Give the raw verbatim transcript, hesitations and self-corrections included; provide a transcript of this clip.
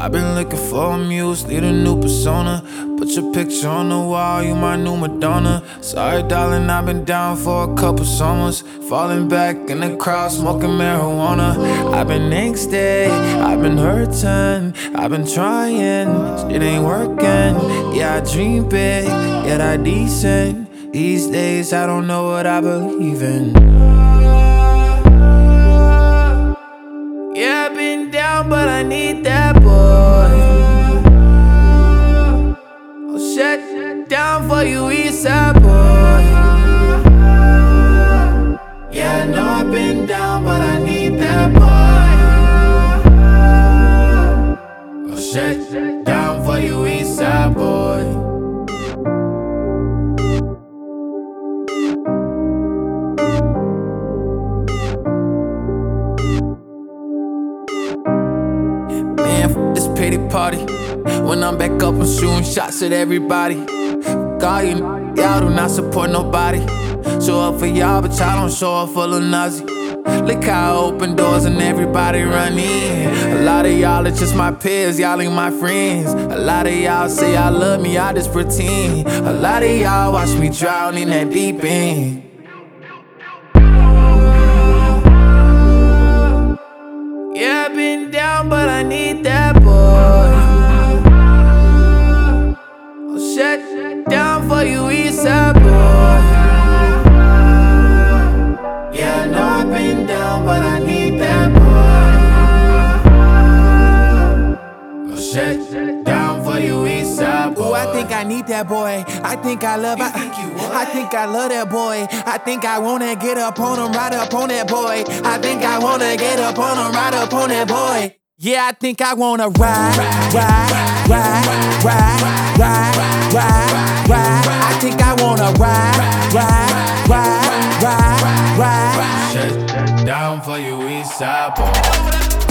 I've been looking for a muse, need a new persona. Put your picture on the wall, you my new Madonna. Sorry darling, I've been down for a couple summers. Falling back in the crowd, smoking marijuana. I've been angsty, I've been hurting. I've been trying, shit ain't working. Yeah, I dream big, yet I decent. These days I don't know what I believe in. Yeah, I've been down, but I need that boy. I'll shut down for you, Eastside boy. Yeah, I know I've been down, but I need that boy. I'll shut down for you, Eastside boy. This pity party. When I'm back up, I'm shooting shots at everybody. God, you know, y'all do not support nobody. Show up for y'all, but y'all don't show up for Lil Nazi. Look how I open doors and everybody run in. A lot of y'all are just my peers, y'all ain't my friends. A lot of y'all say y'all love me, I just pretend. A lot of y'all watch me drown in that deep end. Yeah, I've been down, but I need that boy. I'll shut down for you, Eastside boy. Yeah, I know I've been down, but I need that boy. I'll shut down for you, Eastside boy. Ooh, I think I need that boy. I think I love. I think you would? I think I love that boy. I think I wanna get up on him, right up on that boy. I think I wanna get up on him, right up on that boy. Yeah, I think I wanna ride, ride, ride, ride, ride, ride, ride, ride. I think I wanna ride, ride, ride, ride, ride. Shut down for you, Eastside boy.